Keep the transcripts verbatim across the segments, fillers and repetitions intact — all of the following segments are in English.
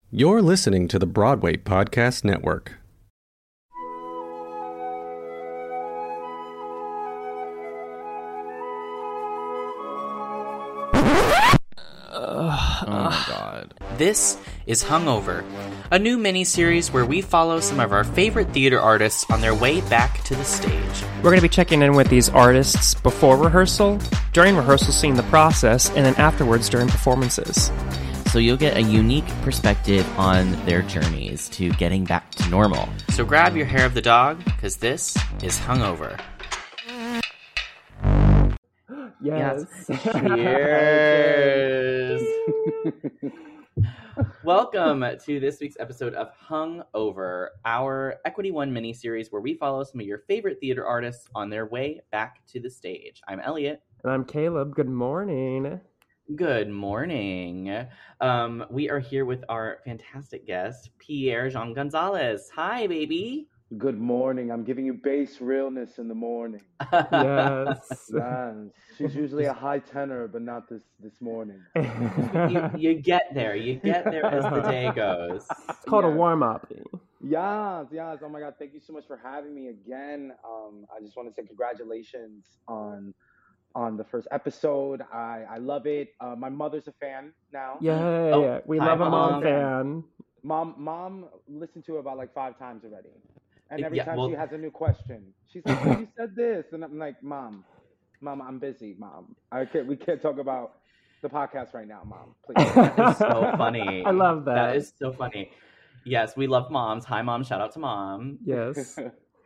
You're listening to the Broadway Podcast Network. Oh my god. This is Hungover, a new mini-series where we follow some of our favorite theater artists on their way back to the stage. We're going to be checking in with these artists before rehearsal, during rehearsal seeing the process, and then afterwards during performances. So you'll get a unique perspective on their journeys to getting back to normal. So grab your hair of the dog, because this is Hungover. Yes. Cheers. Welcome to this week's episode of Hungover, our Equity One mini-series where we follow some of your favorite theater artists on their way back to the stage. I'm Elliot. And I'm Caleb. Good morning. Good morning. Um, we are here with our fantastic guest, Pierre Jean Gonzalez. Hi, baby. Good morning. I'm giving you bass realness in the morning. Yes. Man, she's usually a high tenor, but not this this morning. you, you get there. You get there as the day goes. It's called Yes. a warm-up. Yes, yes. Oh my God, thank you so much for having me again. Um, I just want to say congratulations on on the first episode. I, I love it. Uh, my mother's a fan now. Yeah, Oh, yeah. We hi, love a mom Mom. fan. Mom, mom listened to it about like five times already. And every Yeah, time well- she has a new question, she's like, "Oh, you said this," and I'm like, "Mom, Mom, I'm busy, Mom. I can't. We can't talk about the podcast right now, Mom. Please." That is so funny. I love that. That is so funny. Yes, we love moms. Hi, Mom. Shout out to Mom. Yes.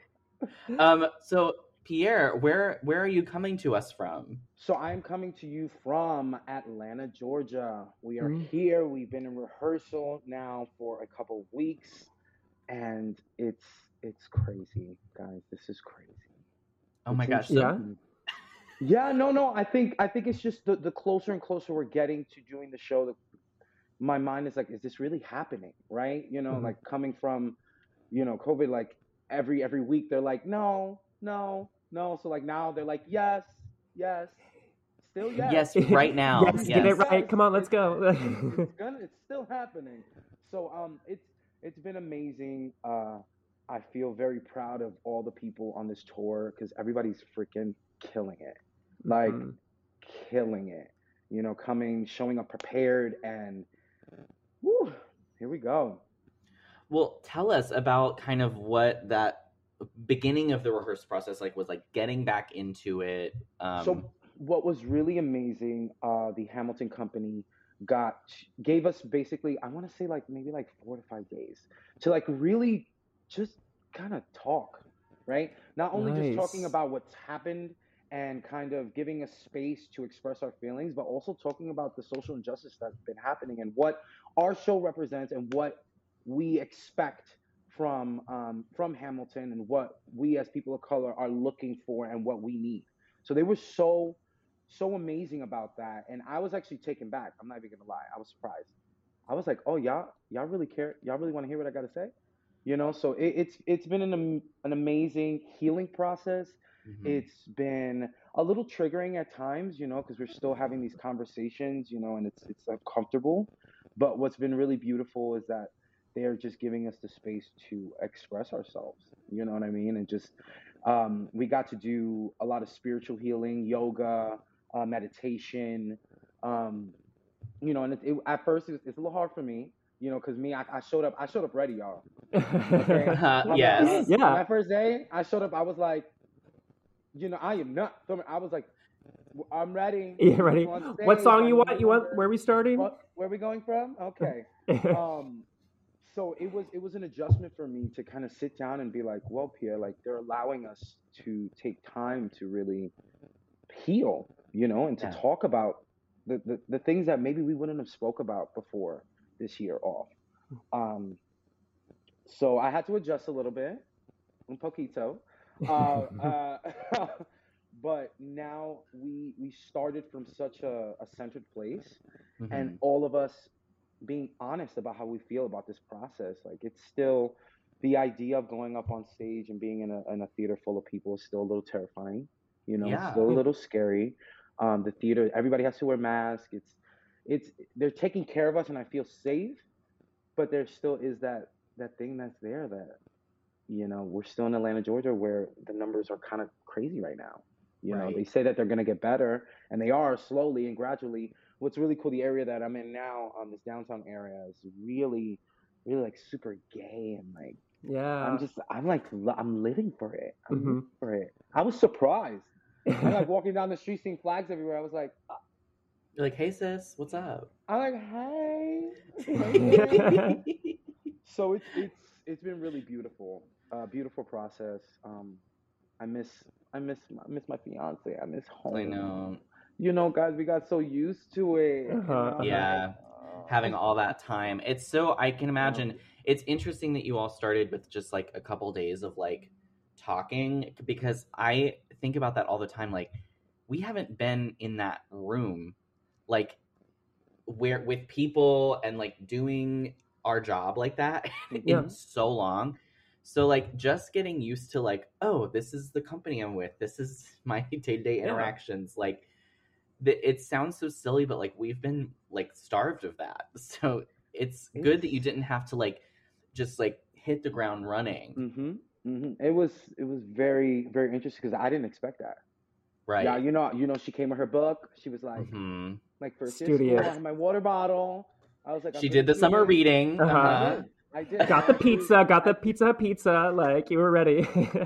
Um, so Pierre, where where are you coming to us from? So I'm coming to you from Atlanta, Georgia. We are Mm. here. We've been in rehearsal now for a couple of weeks, and it's it's crazy, guys. This is crazy. Oh my It's gosh. So, Yeah. Yeah, no, no. I think I think it's just the, the closer and closer we're getting to doing the show, the, my mind is like, is this really happening? Right? You know, Mhm. like coming from, you know, COVID, like every every week they're like, no, no, no. So like now they're like, yes, yes, still yes. Yes, right now. Yes, get it Yes. right. Come on, let's go. It's gonna, it's still happening. So um, it's it's been amazing. Uh, I feel very proud of all the people on this tour because everybody's freaking killing it. Like Mhm. killing it, you know, coming, showing up prepared, and woo, here we go. Well, tell us about kind of what that beginning of the rehearsal process like was like getting back into it. Um, So what was really amazing, uh, the Hamilton Company got gave us basically, I want to say like maybe like four to five days to like really just kind of talk, right? Not only just talking Nice. about what's happened and kind of giving us space to express our feelings, but also talking about the social injustice that's been happening and what our show represents and what we expect from um, from Hamilton and what we as people of color are looking for and what we need. So they were so so amazing about that, and I was actually taken back. I'm not even gonna lie, I was surprised. I was like, oh, y'all y'all really care? Y'all really want to hear what I gotta say? You know, so it, it's it's been an am- an amazing healing process. mhm. It's been a little triggering at times, you know, because we're still having these conversations, you know, and it's it's uncomfortable. But what's been really beautiful is that they are just giving us the space to express ourselves. You know what I mean? And just um, we got to do a lot of spiritual healing, yoga, uh, meditation. Um, you know, and it, it, at first it's, it's a little hard for me, you know, because me, I, I showed up, I showed up ready, y'all. Okay. Uh, On yes. that- Yeah. on that first day, I showed up. I was like, you know, I am not. I was like, I'm ready. You ready? On What stage, song I you want? You want? remember- Where are we starting? What, where are we going from? Okay. Um, so it was it was an adjustment for me to kind of sit down and be like, well, Pierre, like they're allowing us to take time to really heal, you know, and to Yeah. talk about the, the the things that maybe we wouldn't have spoke about before this year off. Um, so I had to adjust a little bit, un poquito. Uh, uh, but now we we started from such a, a centered place, and Mhm. all of us being honest about how we feel about this process. Like it's still the idea of going up on stage and being in a in a theater full of people is still a little terrifying. You know, it's Yeah. still a little scary. Um, the theater, everybody has to wear masks. It's it's they're taking care of us, and I feel safe. but there still is that that thing that's there that you know we're still in Atlanta, Georgia, where the numbers are kind of crazy right now. You know, they Right. say that they're going to get better, and they are slowly and gradually. What's really cool, the area that I'm in now, um, this downtown area, is really, really like super gay and like I'm Yeah. just I'm like li- I'm living for it. I'm living hmm for it. I was surprised. I'm like walking down the street seeing flags everywhere. I was like, uh, You're like, hey sis, what's up? I'm like, hey, hey there. So it's it's it's been really beautiful, uh, beautiful process. Um, I miss I miss I miss my fiance. I miss I home. know. You know, guys, we got so used to it, and Uh-huh, now I'm uh-huh. like, Yeah. Having uh, all that time. It's so I can uh, imagine it's interesting that you all started with just like a couple days of like talking because I think about that all the time. Like we haven't been in that room like where with people and like doing our job like that Yeah. in so long. So like just getting used to like, oh, this is the company I'm with. This is my day-to-day Yeah. interactions. Like the, it sounds so silly, but like we've been like starved of that. So it's good that you it's didn't have to like just like hit the ground running. mm-hmm, mm-hmm. It was it was very very interesting because I didn't expect that. Yeah, Right. you know, you know, she came with her book. She was like, hmm like first day of school. I Studious. had my water bottle. I was like, I'm She very did the summer studious. reading. Uh-huh. I Uh-huh. did, I did. Got I the actually, pizza, got I the pizza pizza, like you were ready.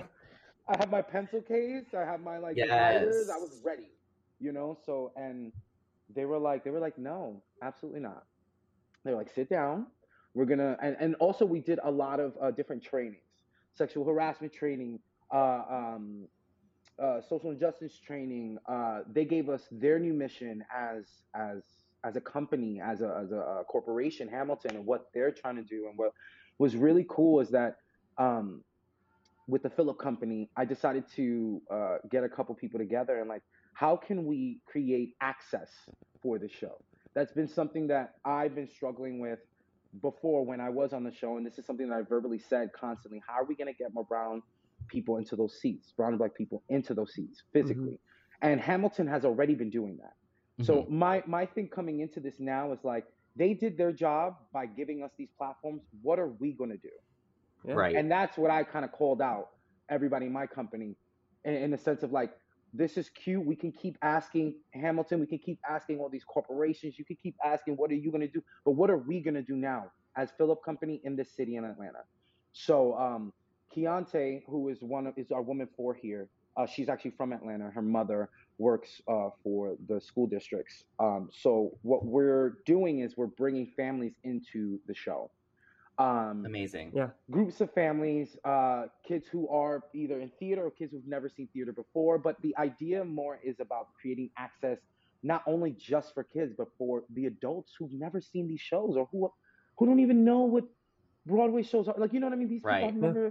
I have my pencil case. I have my like dividers. I was Yes. ready, you know. So and they were like, they were like, no, absolutely not. They were like, sit down. We're gonna and, and also we did a lot of uh, different trainings, sexual harassment training, uh, um, uh, social injustice training. Uh, they gave us their new mission as as as a company, as a as a, uh corporation, Hamilton, and what they're trying to do. And what was really cool is that um, with the Philip Company, I decided to uh, get a couple people together and like, how can we create access for the show? That's been something that I've been struggling with before when I was on the show, and this is something that I verbally said constantly. How are we going to get more brown people into those seats, brown and black people into those seats hmm physically? And Hamilton has already been doing that. hmm So my my thing coming into this now is like they did their job by giving us these platforms. What are we going to do? Yeah. Right. And that's what I kind of called out everybody in my company in, in the sense of like, this is cute. We can keep asking Hamilton. We can keep asking all these corporations. You can keep asking, what are you going to do? But what are we going to do now as Philip Company in this city in Atlanta? So um, Keontae, who is one of is our woman for here. Uh, she's actually from Atlanta. Her mother works uh, for the school districts. Um, so what we're doing is we're bringing families into the show. Um, Amazing. Yeah. Groups of families, uh, kids who are either in theater or kids who've never seen theater before. But the idea more is about creating access not only just for kids, but for the adults who've never seen these shows or who who don't even know what Broadway shows are. Like, you know what I mean? These people have Right. Yeah. never.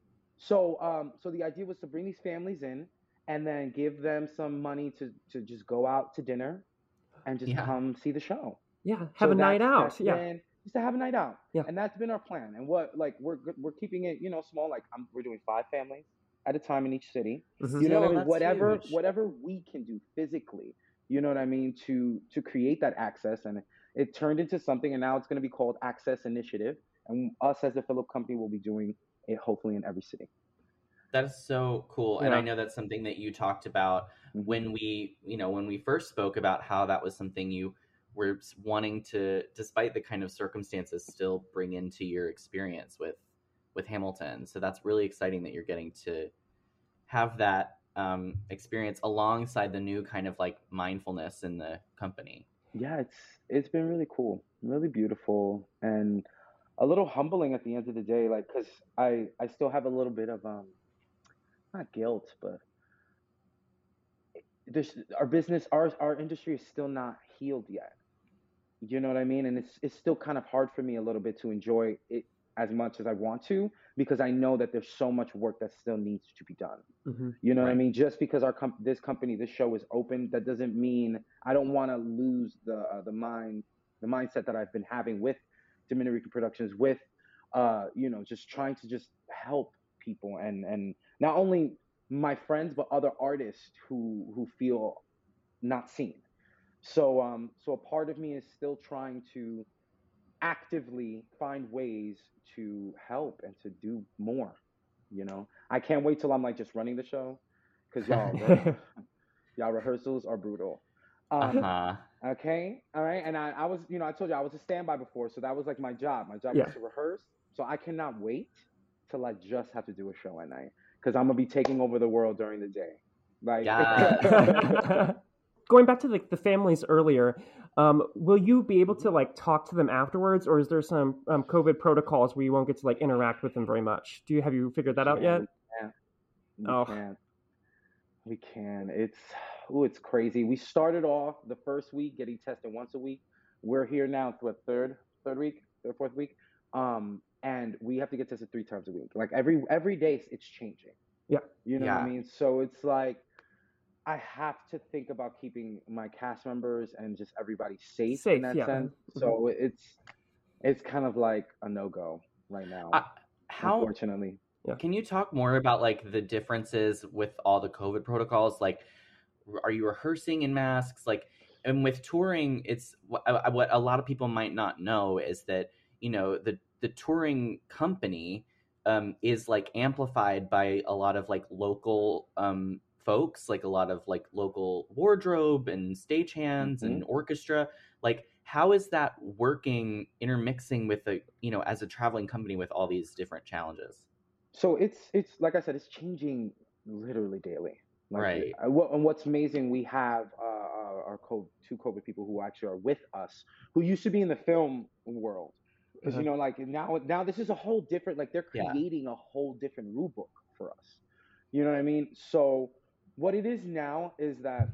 So, um, so the idea was to bring these families in and then give them some money to to just go out to dinner and just Yeah. come see the show. Yeah. Have So a night that's out. that's Yeah. been just to have a night out, Yeah. and that's been our plan. And what like we're good- we're keeping it you know small. Like I'm, we're doing five families at a time in each city. hmm You know what I Still, mean? that's Whatever huge. whatever we can do physically. You know what I mean to to create that access, and it turned into something, and now it's going to be called Access Initiative, and us as the Philip Company will be doing it hopefully in every city. That is so cool. And I Yeah. know that's something that you talked about Mhm. when we, you know, when we first spoke about how that was something you were wanting to, despite the kind of circumstances, still bring into your experience with with Hamilton. So that's really exciting that you're getting to have that um, experience alongside the new kind of like mindfulness in the company. Yeah, it's it's been really cool, really beautiful, and a little humbling at the end of the day. Like, cause I I still have a little bit of um not guilt, but there's our business, our our industry is still not healed yet. You know what I mean? And it's it's still kind of hard for me a little bit to enjoy it as much as I want to because I know that there's so much work that still needs to be done. hmm You know what I Right. mean? Just because our com- this company, this show is open, that doesn't mean I don't want to lose the uh, the mind, the mindset that I've been having with Dominican Productions, with uh, you know, just trying to just help people and and not only my friends but other artists who who feel not seen. So um, so a part of me is still trying to actively find ways to help and to do more. You know, I can't wait till I'm like just running the show, because y'all, re- y'all rehearsals are brutal. Um, Uh-huh. Okay, all right, and I, I was, you know, I told you I was a standby before, so that was like my job. My job Yeah. was to rehearse. So I cannot wait till I just have to do a show at night, because I'm gonna be taking over the world during the day. Like, Yeah. Going back to the, the families earlier, um, will you be able to like talk to them afterwards, or is there some um, COVID protocols where you won't get to like interact with them very much? Do you have you figured that out yeah, yet? we can't. We Oh. can't. We can. It's, ooh, it's crazy. We started off the first week getting tested once a week. We're here now to a third, third week, third, fourth week. Um, and we have to get tested three times a week. Like every every day, it's changing. Yeah. You know Yeah. what I mean? So it's like I have to think about keeping my cast members and just everybody safe, Safe, in that yeah. sense. So it's it's kind of like a no go right now, Uh, how unfortunately. can you talk more about like the differences with all the COVID protocols? Like, are you rehearsing in masks? Like, and with touring, it's what, what a lot of people might not know is that, you know, the the touring company um, is like amplified by a lot of like local um, folks, like a lot of like local wardrobe and stagehands and orchestra. Like, how is that working, intermixing with the, you know, as a traveling company with all these different challenges? So it's it's like I said, it's changing literally daily. Like, Right. uh, what- And what's amazing, we have uh, our, our co- two COVID people who actually are with us, who used to be in the film world, because Uh-huh. you know, like now now this is a whole different. Like they're Yeah. creating a whole different rule book for us. You know what I mean? So what it is now is that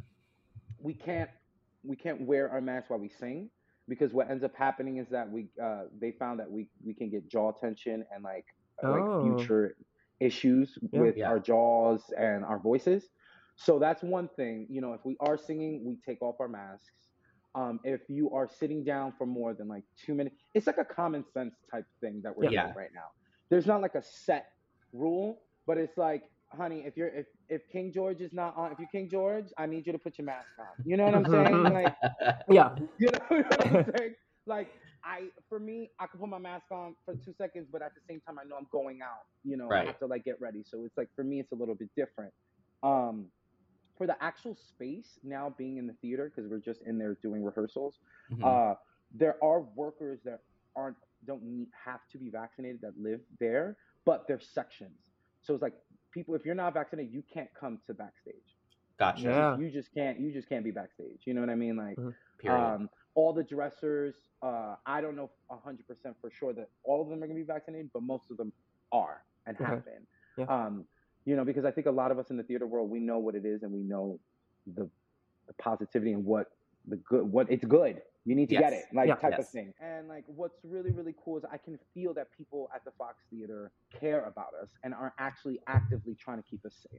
we can't we can't wear our masks while we sing, because what ends up happening is that we uh, they found that we we can get jaw tension and like like Oh. future issues Yeah. with Yeah. our jaws and our voices. So that's one thing. You know, if we are singing, we take off our masks. Um, if you are sitting down for more than like two minutes, it's like a common sense type thing that we're Yeah. doing right now. There's not like a set rule, but it's like, honey, if you're if if King George is not on, if you're King George, I need you to put your mask on. You know what I'm saying? Like, Yeah. you know what I'm saying? Like, I, for me, I can put my mask on for two seconds, but at the same time, I know I'm going out. You know, I Right. have to like get ready. So it's like, for me, it's a little bit different. Um, for the actual space now being in the theater, because we're just in there doing rehearsals, Mhm. uh, there are workers that aren't don't need, have to be vaccinated that live there, but there's sections. So it's like, people, if you're not vaccinated, you can't come to backstage. Gotcha. You Yeah. just, you just can't. You just can't be backstage. You know what I mean? Like, Mhm. Period. um, all the dressers. Uh, I don't know a hundred percent for sure that all of them are gonna be vaccinated, but most of them are and Okay. have been. Yeah. Um, you know, because I think a lot of us in the theater world, we know what it is and we know the, the positivity and what the good, what it's good. You need to get Yes. it, like Yeah. type of Yes. thing. And like, what's really, really cool is I can feel that people at the Fox Theater care about us and are actually actively trying to keep us safe.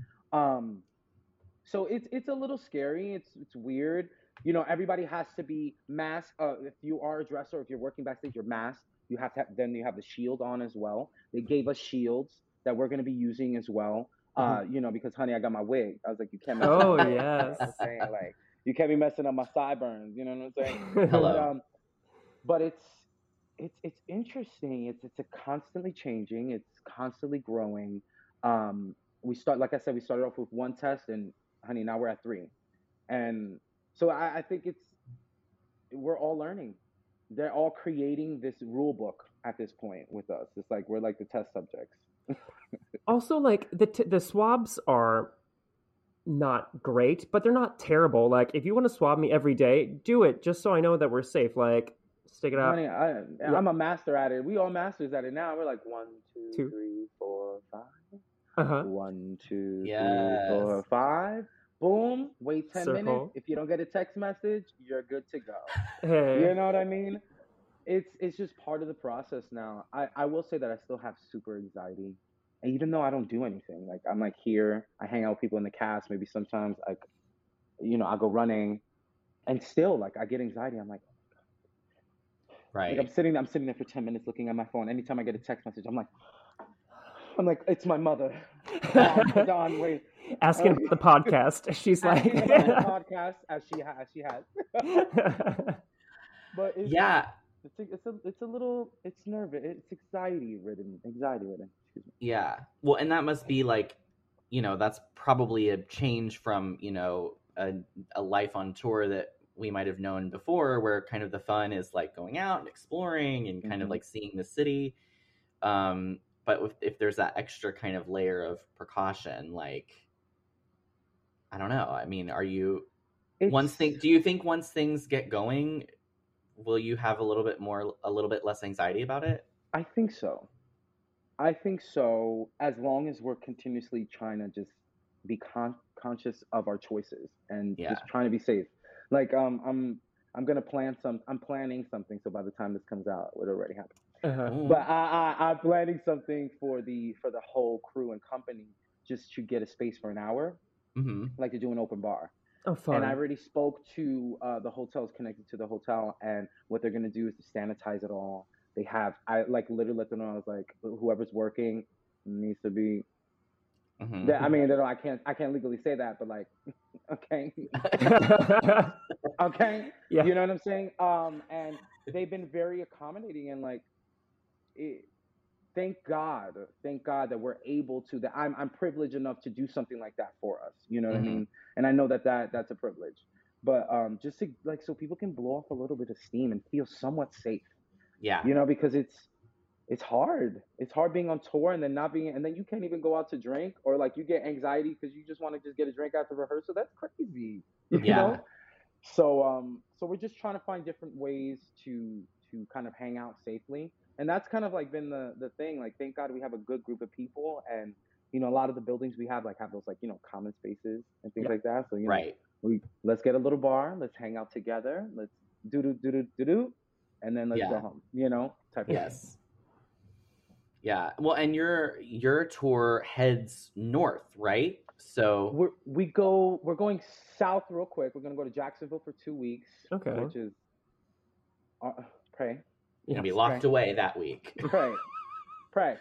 Um, so it's it's a little scary. It's it's weird. You know, everybody has to be masked. Uh, if you are a dresser, if you're working backstage, you're masked. You have to have, then you have the shield on as well. They gave us shields that we're going to be using as well. Uh, you know, because honey, I got my wig. I was like, you can't mess Oh, up my wig. yes. You know what I'm saying? Like, you can't be messing up my sideburns. You know what I'm saying? Hello. But, um, but it's it's it's interesting. It's it's a constantly changing. It's constantly growing. Um, we start, like I said, we started off with one test, and honey, now we're at three. And so I, I think it's we're all learning. They're all creating this rule book at this point with us. It's like we're like the test subjects. Also, like the t- the swabs are not great, but they're not terrible. Like, if you want to swab me every day, do it just so I know that we're safe. Like, stick it out. Honey, I, Yeah. I'm a master at it. We all masters at it now. We're like one, two, Two. three, four, five. Uh huh. One, two, three, Yes. four, five. Boom. Wait ten Circle. minutes. If you don't get a text message, you're good to go. Hey. You know what I mean? It's it's just part of the process now. I, I will say that I still have super anxiety. And even though I don't do anything, like I'm like here, I hang out with people in the cast, maybe sometimes I you know, I go running and still like I get anxiety. I'm like, Right. like I'm sitting I'm sitting there for ten minutes looking at my phone. Anytime I get a text message, I'm like I'm like, it's my mother. Don, Don, wait. Asking about the podcast. She's like, Asking about the podcast as she has, as she has. But it's, Yeah. It's a, it's a it's a little it's nervous. It's anxiety ridden. Anxiety ridden. Excuse me. Yeah. Well, and that must be like, you know, that's probably a change from, you know, a, a life on tour that we might have known before, where kind of the fun is like going out and exploring and kind Mhm. of like seeing the city. Um, but if, if there's that extra kind of layer of precaution, like, I don't know. I mean, are you once It's thing? Do you think once things get going, will you have a little bit more, a little bit less anxiety about it? I think so. I think so. As long as we're continuously trying to just be con- conscious of our choices and Yeah. just trying to be safe. Like um, I'm I'm gonna plan some. I'm planning something. So by the time this comes out, it would already happen. Uh-huh. Ooh. But I, I I'm planning something for the for the whole crew and company just to get a space for an hour, Mhm. like to do an open bar. Oh, fun. And I already spoke to uh, the hotels connected to the hotel, and what they're gonna do is to sanitize it all. They have I like literally let them know. I was like, whoever's working needs to be. Mhm. That, I mean, they don't, I can't I can't legally say that, but like, okay, okay, Yeah. you know what I'm saying? Um, and they've been very accommodating and like, it, thank God, thank God that we're able to. That I'm I'm privileged enough to do something like that for us. You know what Mhm. I mean? And I know that that that's a privilege. But um, just to like so people can blow off a little bit of steam and feel somewhat safe. Yeah. You know, because it's it's hard. It's hard being on tour and then not being, and then you can't even go out to drink, or like you get anxiety because you just want to just get a drink after rehearsal. That's crazy. You Yeah. know? So um, so we're just trying to find different ways to to kind of hang out safely, and that's kind of like been the the thing. Like, thank God we have a good group of people, and you know, a lot of the buildings we have like have those like you know common spaces and things Yeah. like that. So you know, Right. we let's get a little bar, let's hang out together, let's do do do do do do, and then let's Yeah. go home. You know, type of thing. Yes. Yeah. Well, and your your tour heads north, right? So We're, we go. We're going south real quick. We're gonna go to Jacksonville for two weeks, Okay. which is uh, pray, you're gonna be Yes. locked Right. away that week. pray, pray.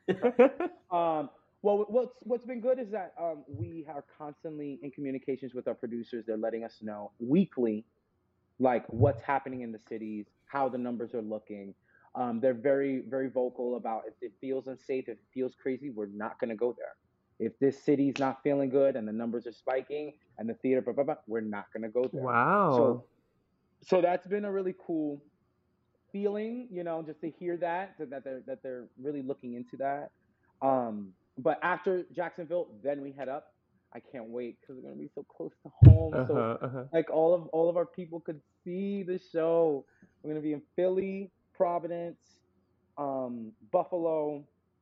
Um, well, what's what's been good is that um, we are constantly in communications with our producers. They're letting us know weekly, like what's happening in the cities, how the numbers are looking. Um, they're very very vocal about if it feels unsafe, if it feels crazy, we're not gonna go there. If this city's not feeling good and the numbers are spiking and the theater, blah, blah, blah, we're not gonna go there. Wow. So so that's been a really cool feeling, you know, just to hear that that that they're that they're really looking into that. Um, but after Jacksonville, then we head up. I can't wait because we're gonna be so close to home. So Uh-huh, uh-huh. like all of all of our people could see the show. We're gonna be in Philly, Providence, um, Buffalo,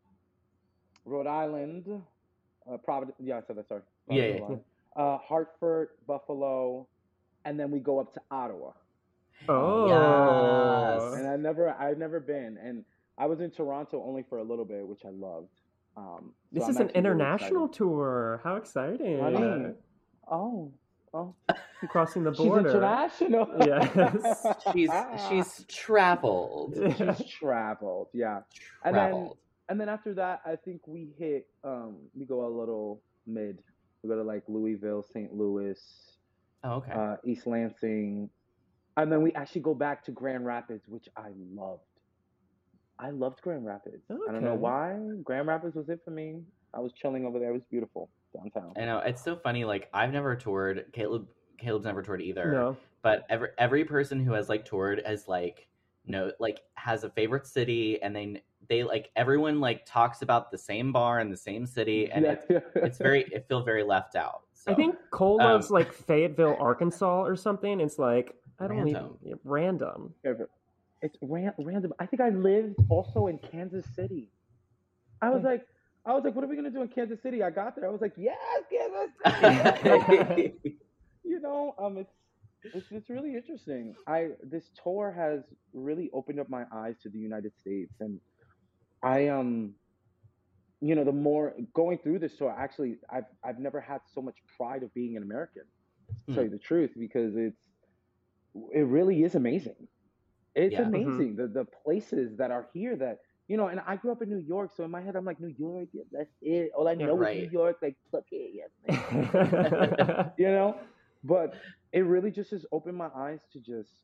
Rhode Island, uh, Providence. Yeah, I said that. Sorry. Yeah, Providence, yeah. Rhode Island. Uh, Hartford, Buffalo, and then we go up to Ottawa. Oh. Yes. And I never, I've never been, and I was in Toronto only for a little bit, which I loved. Um, so This I'm is an actually really international excited. tour. How exciting. Honey, oh, oh, I'm crossing the she's border. international. Yes. She's she's traveled. she's traveled, yeah. And then, Traveled. and then after that, I think we hit, um, we go a little mid. We go to like Louisville, Saint Louis, Oh, okay. uh, East Lansing, and then we actually go back to Grand Rapids, which I loved. I loved Grand Rapids. I don't know Okay. why. Grand Rapids was it for me. I was chilling over there. It was beautiful downtown. I know it's so funny. Like I've never toured. Caleb Caleb's never toured either. No. But every every person who has like toured has like no like has a favorite city, and they they like everyone like talks about the same bar in the same city, and Yeah. it's it's very it feels very left out. So I think Cole um, loves like Fayetteville, Arkansas or something. It's like, I don't Random. even, random. It's ran- random. I think I lived also in Kansas City. I was Hmm. like, I was like, what are we gonna do in Kansas City? I got there. I was like, yes, Kansas City. You know, um, it's it's it's really interesting. I this tour has really opened up my eyes to the United States, and I um, you know, the more going through this tour, actually, I've I've never had so much pride of being an American. To tell you the truth, because it's it really is amazing. It's Yeah. Mhm. amazing the the places that are here that you know. And I grew up in New York, so in my head I'm like New York, yeah, that's it. All I Yeah, know right. is New York, like fuck it, yeah. you know. But it really just has opened my eyes to just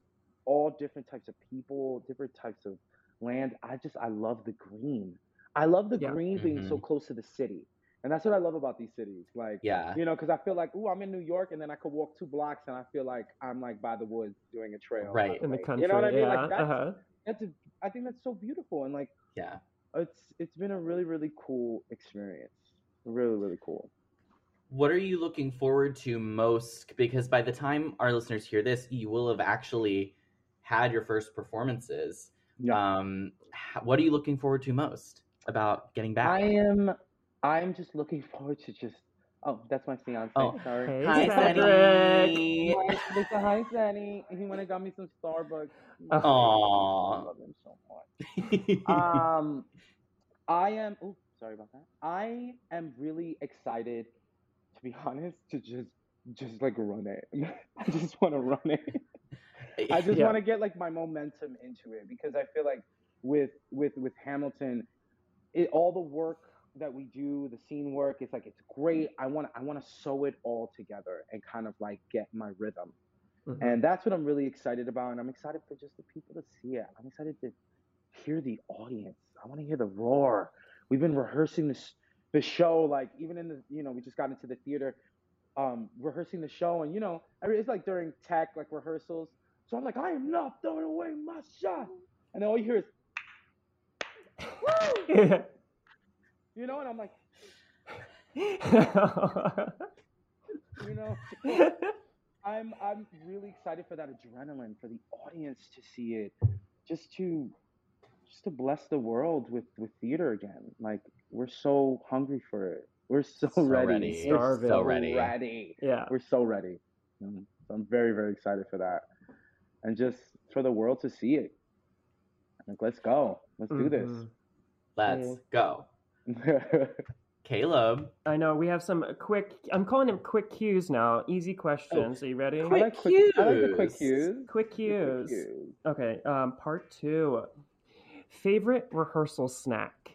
all different types of people, different types of land. I just I love the green. I love the Yeah. green being so Mhm. close to the city. And that's what I love about these cities. Like, Yeah. you know, because I feel like, ooh, I'm in New York, and then I could walk two blocks, and I feel like I'm like by the woods doing a trail by Right. the In the lake. country, You know what I mean? yeah. Like that's Uh-huh. that's a, I think that's so beautiful, and like Yeah. it's it's been a really really cool experience. Really really cool. What are you looking forward to most? Because by the time our listeners hear this, you will have actually had your first performances. Yeah. Um, h- what are you looking forward to most about getting back? I am I'm just looking forward to just oh, that's my fiance. Oh, Sorry. Hey, hi, Cedric. Sunny. Hi, Lisa, hi, Sandy. He went and got me some Starbucks. My Oh. baby. Aw. I love him so much. Um, I am. Oh, sorry about that. I am really excited, to be honest, to just just like run it. I just want to run it. I just Yeah. want to get like my momentum into it because I feel like with with with Hamilton, it, all the work that we do, the scene work, it's like it's great. I want I want to sew it all together and kind of like get my rhythm. Mhm. And that's what I'm really excited about. And I'm excited for just the people to see it. I'm excited to hear the audience. I want to hear the roar. We've been rehearsing this the show, like even in the you know, we just got into the theater, um, rehearsing the show, and you know, I mean, it's like during tech like rehearsals. So I'm like, I am not throwing away my shot. And then all you hear is, Yeah. you know, and I'm like, you know, I'm I'm really excited for that adrenaline, for the audience to see it, just to just to bless the world with with theater again. Like we're so hungry for it. We're so, So ready. ready. We're Starving. so So ready. ready. Yeah. We're so ready. Mm. So I'm very very excited for that, and just for the world to see it. Like let's go. Let's do Mhm. Let's Yeah. go. this. Caleb. I know we have some quick. I'm calling them quick cues now. Easy questions. Are you ready? I Quick like quick. I like the quick cues. cues. Quick The cues. cues. Okay. Um, part two. Favorite rehearsal snack.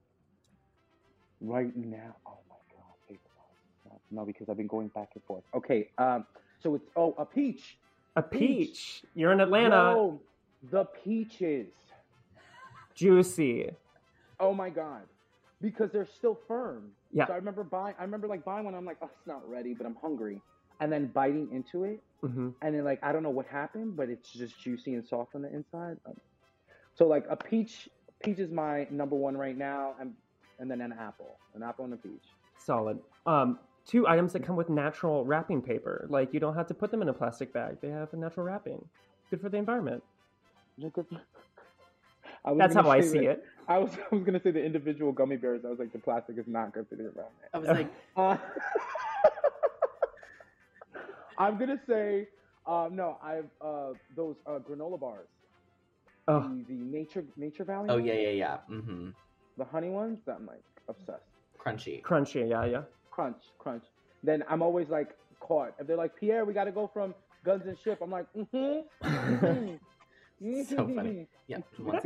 Right now. Oh my god. favorite one. No, because I've been going back and forth. Okay. Um. So it's oh a peach. A Peach. peach. You're in Atlanta. Yo, the peaches. Juicy. Oh my god. Because they're still firm. Yeah. So I remember buying. I remember like buying one. I'm like, oh, it's not ready, but I'm hungry. And then biting into it, hmm and then like I don't know what happened, but it's just juicy and soft on the inside. Um, so like a peach. Peach is my number one right now, and and then an apple, an apple and a peach. Solid. Um, two items that come with natural wrapping paper. Like you don't have to put them in a plastic bag. They have a natural wrapping. Good for the environment. Look at- I was That's gonna how I say see the- it. I was I was gonna say the individual gummy bears. I was like the plastic is not good for the environment. I was like, Uh, I'm gonna say um, no. I've uh, those uh, granola bars. Oh, The, the nature nature valley. oh ones, yeah, yeah, yeah. Mm-hmm. The honey ones. That I'm like obsessed. Crunchy. crunchy. Yeah, yeah. Crunch, crunch. Then I'm always like caught. If they're like Pierre, we got to go from Guns and Ship. I'm like, mm-hmm. mm-hmm. So funny. Yeah. one-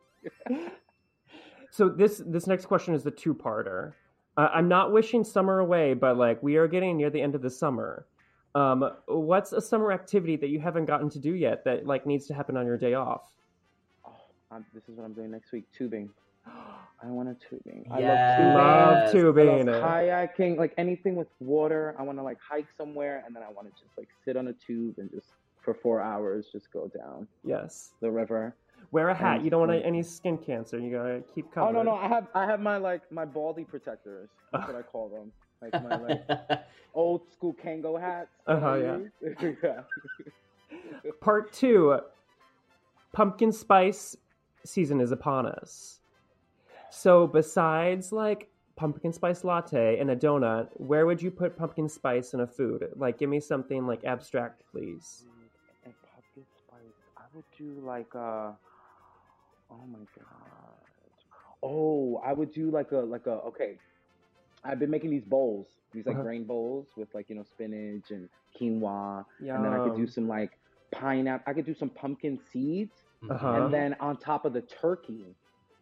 So this this next question is the two-parter. Uh, I'm not wishing summer away, but like we are getting near the end of the summer. Um, what's a summer activity that you haven't gotten to do yet that like needs to happen on your day off? Oh, I'm, this is what I'm doing next week. Tubing. I want a tubing. Yes. Love tubing. I love kayaking, like anything with water. I want to like hike somewhere, and then I want to just like sit on a tube and just for four hours just go down Yes. the river. Wear a hat. And- You don't want any skin cancer. You gotta keep covered. Oh no no, I have I have my like my baldy protectors. That's what I call them. Like my like old school Kango hats. that Uh-huh, I yeah. use. yeah. Part two. Pumpkin spice season is upon us. So besides like pumpkin spice latte and a donut, where would you put pumpkin spice in a food? Like, give me something like abstract, please. And pumpkin spice. I would do like uh oh my god. Oh, I would do like a like a okay. I've been making these bowls, these like Uh-huh. grain bowls with like you know spinach and quinoa, and then I could do Yum. some like pineapple. I could do some pumpkin seeds, Uh-huh. and then on top of the turkey,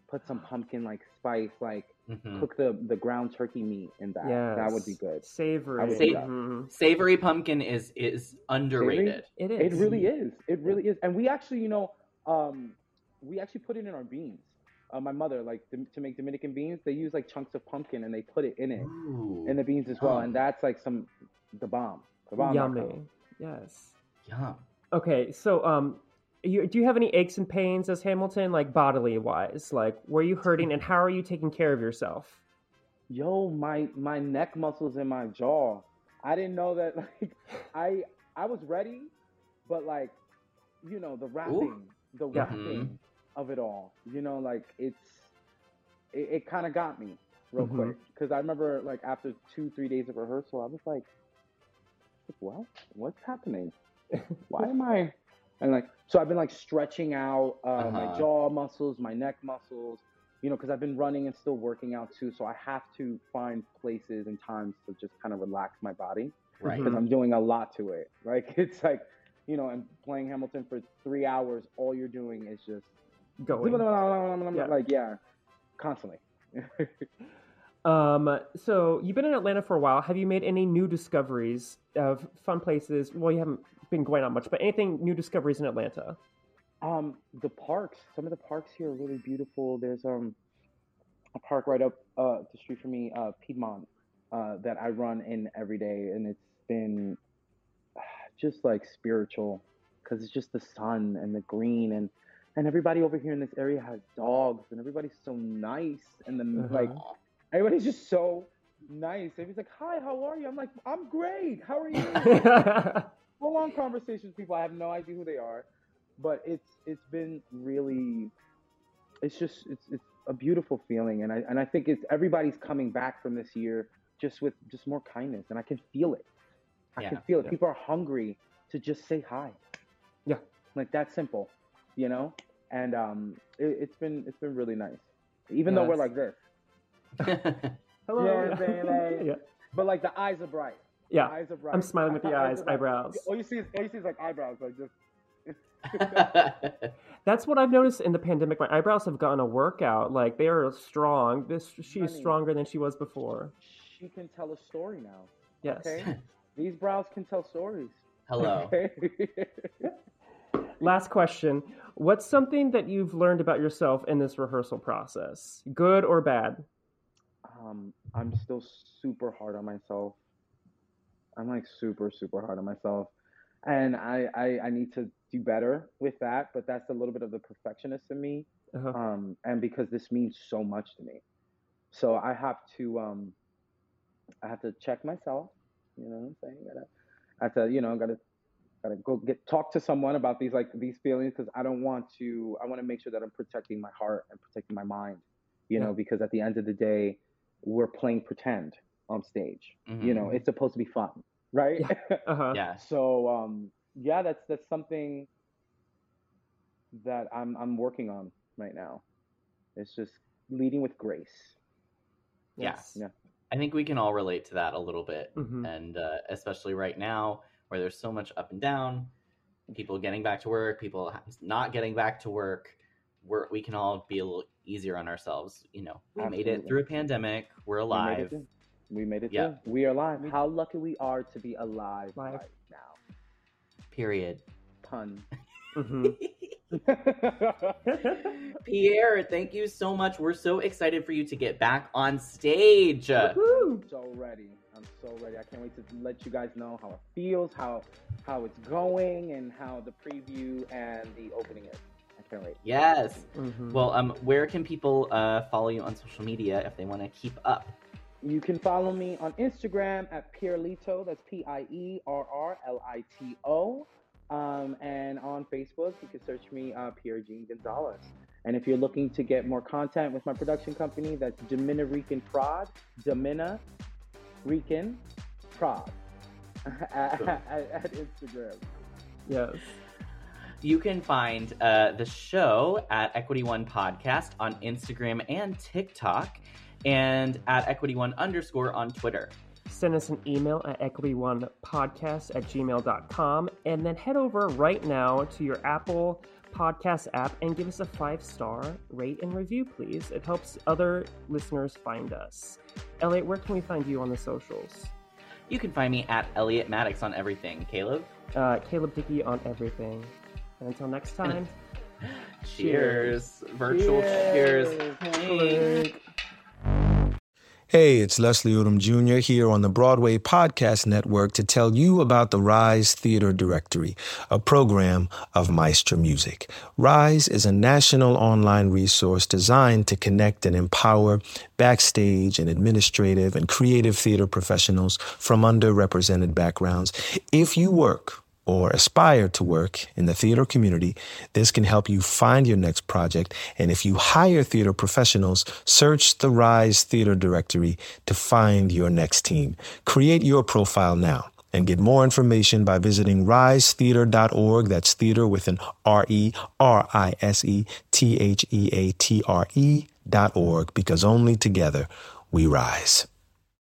put some pumpkin like spice, like Mhm. cook the the ground turkey meat in that. Yes. That would be good. Savory. I would do that. Mhm. Savory pumpkin is is underrated. It It is. really is. It really is. And we actually, you know, um, we actually put it in our beans. Uh, my mother, like to, to make Dominican beans, they use like chunks of pumpkin and they put it in it Ooh, in the beans as well. yum. And that's like some the bomb. The bomb. Yummy. Yes. Yum. Okay, so um, you, do you have any aches and pains as Hamilton, like bodily wise? Like, were you hurting, and how are you taking care of yourself? Yo, my my neck muscles in my jaw. I didn't know that. Like, I I was ready, but like, you know, the wrapping, the Yeah. wrapping of it all. You know, like it's it, it kind of got me real Mhm. quick because I remember like after two three days of rehearsal, I was like, what what's happening? Why am I? And like, so I've been like stretching out uh, my Uh-huh. jaw muscles, my neck muscles, you know, because I've been running and still working out too. So I have to find places and times to just kind of relax my body Right. because I'm doing a lot to it. Like, it's like, you know, and playing Hamilton for three hours, all you're doing is just Going. Yeah. like, yeah, constantly. Um, so you've been in Atlanta for a while. Have you made any new discoveries of fun places? Well, you haven't been going out much, but anything new discoveries in Atlanta? Um, the parks, some of the parks here are really beautiful. There's um a park right up uh the street from me, uh Piedmont, uh that I run in every day, and it's been uh, just like spiritual because it's just the sun and the green and and everybody over here in this area has dogs and everybody's so nice and then Uh-huh. like everybody's just so nice. Everybody's like, "Hi, how are you?" I'm like, "I'm great. How are you?" Full on conversations with people. I have no idea who they are, but it's it's been really, it's just it's it's a beautiful feeling, and I and I think it's everybody's coming back from this year just with just more kindness, and I can feel it. I Yeah, can feel it. yeah. People are hungry to just say hi. Yeah. Like that simple, you know. And um, it, it's been it's been really nice, even though we're Yes. like this. Hello. Yeah, baby. yeah. But like the eyes are bright. Yeah. The eyes are bright. I'm smiling with the eyes, are bright. eyebrows. All you see is all you see is like eyebrows, like just. That's what I've noticed in the pandemic. My eyebrows have gotten a workout. Like they are strong. This she's Honey. stronger than she was before. She can tell a story now. Yes. Okay, these brows can tell stories. Hello. Okay. Last question. What's something that you've learned about yourself in this rehearsal process? Good or bad? um, I'm still super hard on myself. I'm like super super hard on myself, and I I, I need to do better with that. But that's a little bit of the perfectionist in me. Uh-huh. um, and because this means so much to me, so I have to um, I have to check myself. You know what I'm saying? Gotta, I have to, you know, gotta gotta go get talk to someone about these like these feelings because I don't want to. I want to make sure that I'm protecting my heart and protecting my mind. You know, Yeah. because at the end of the day, we're playing pretend on stage. Mhm. You know, it's supposed to be fun, right? Uh-huh. Yes. So um, yeah, that's that's something that I'm I'm working on right now. It's just leading with grace. Yes. Yeah. I think we can all relate to that a little bit. Mhm. And uh, especially right now where there's so much up and down, people getting back to work, people not getting back to work, we're, we can all be a little easier on ourselves. You know, we made it Absolutely. through a pandemic. We're We made alive. it through. We made it Yeah. through. We are alive. How lucky we are to be alive Live. right now. Period. Pun. Mhm. Pierre, thank you so much. We're so excited for you to get back on stage. Woo! So ready. I'm so ready. I can't wait to let you guys know how it feels, how how it's going, and how the preview and the opening is. I can't wait. Yes. Mhm. Well, um, where can people uh, follow you on social media if they want to keep up? You can follow me on Instagram at Pierlito. That's P I E R R L I T O. Um, and on Facebook, you can search me, uh, Pierre Jean Gonzalez. And if you're looking to get more content with my production company, that's Domina Rican Prod, Domina Rican Prod at, at, at Instagram. Yes. You can find uh, the show at Equity One Podcast on Instagram and TikTok, and at Equity One underscore on Twitter. Send us an email at equity one podcast at gmail dot com, and then head over right now to your Apple podcast app and give us a five-star rate and review, please. It helps other listeners find us. Elliot, where can we find you on the socials? You can find me at Elliot Maddox on everything. Caleb? Uh, Caleb Dickey on everything. And until next time, cheers. Virtual cheers. cheers. Hey, it's Leslie Odom Junior here on the Broadway Podcast Network to tell you about the Rise Theater Directory, a program of Maestro Music. Rise is a national online resource designed to connect and empower backstage and administrative and creative theater professionals from underrepresented backgrounds. If you work or aspire to work in the theater community, this can help you find your next project. And if you hire theater professionals, search the Rise Theater Directory to find your next team. Create your profile now and get more information by visiting rise theater dot org. That's theater with an R E R I S E T H E A T R E dot org, because only together we rise.